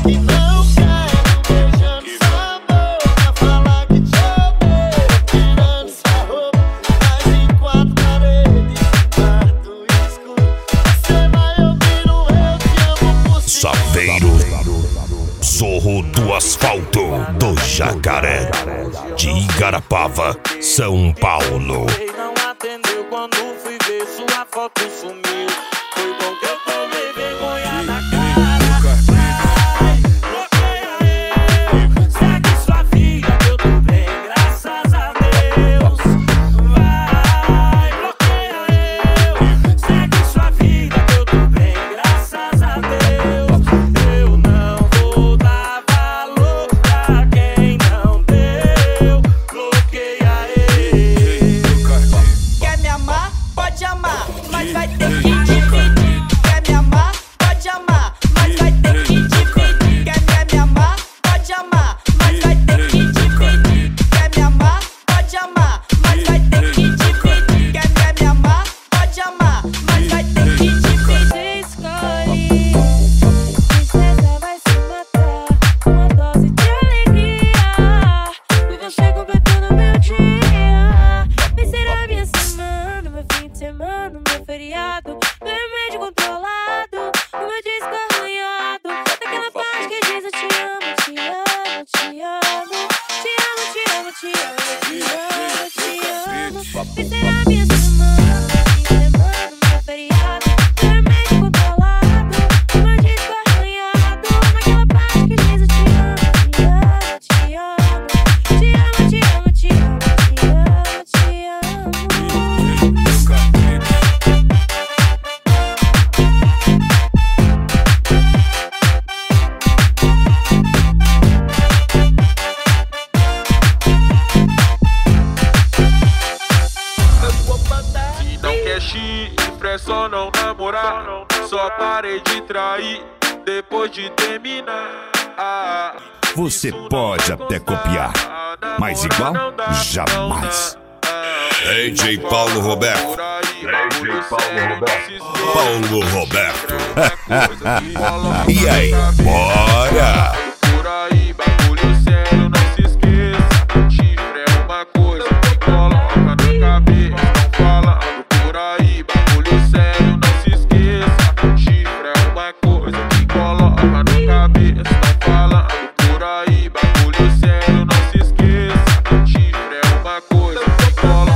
que não quero, beijando sua boca, falar que te odeio, tirando sua roupa, mas em quatro paredes, quarto escuro, você vai ouvir o eu te amo por cima. Saveiro, Zorro do Asfalto, do Jacaré, de Igarapava, São Paulo. Não atendeu quando fui ver sua foto sumiu. Foi bom que eu tomei vergonha na cara. Vai, bloqueia eu. Segue sua vida, eu tô bem, graças a Deus. Vai, bloqueia eu. Segue sua vida, eu tô bem, graças a Deus. Eu não vou dar valor pra quem não deu. Bloqueia ele. Quer me amar? Pode amar, mas vai ter que dividir. Quer me amar? Pode amar, mas vai ter que dividir. Quer me amar? Pode amar, mas vai ter que dividir. Quer me amar? Pode amar, mas vai ter que dividir. Quer me amar? Pode amar, mas vai ter que dividir. Escolhe, princesa vai se matar. Uma dose de alegria, e você completando meu dia. Vai ser a minha semana, meu fim de semana, meu feriado, meu remédio controlado, o meu disco arranhado. Daquela parte que diz eu te amo, te amo, te amo. Te amo, te amo, te amo, te amo, te amo. Vai ser a minha semana, meu fim de semana, meu feriado, meu remédio controlado, o meu disco arranhado. Naquela parte que diz eu te amo, te amo, te amo. Te amo, te amo, te amo, te amo, te amo. Se não quer chifre, é só não namorar. Só parei de trair depois de terminar. Você pode até copiar, mas igual, jamais. DJ Paulo Roberto. DJ Paulo Roberto. E aí, bora! Por aí, bagulho sério, não se esqueça. Chifre é uma coisa que coloca na cabeça. Não falando por aí, bagulho sério, não se esqueça. Chifre é uma coisa que coloca na cabeça. Não falando por aí, bagulho sério, não se esqueça. Chifre é uma coisa que coloca